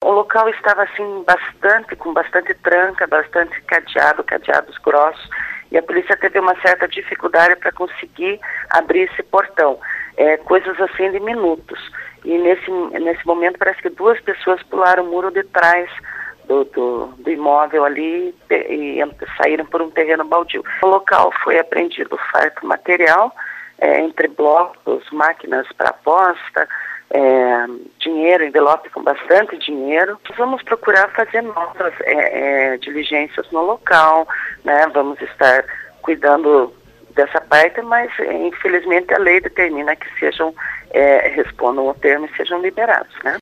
O local estava assim com bastante tranca, bastante cadeados grossos, e a polícia teve uma certa dificuldade para conseguir abrir esse portão, coisas assim de minutos. E nesse momento parece que 2 pessoas pularam o muro de trás do imóvel ali e saíram por um terreno baldio. No local foi apreendido farto material, entre blocos, máquinas para aposta, dinheiro, envelope com bastante dinheiro. Vamos procurar fazer novas diligências no local, né? Vamos estar cuidando dessa parte, mas infelizmente a lei determina que respondam ao termo e sejam liberados, né?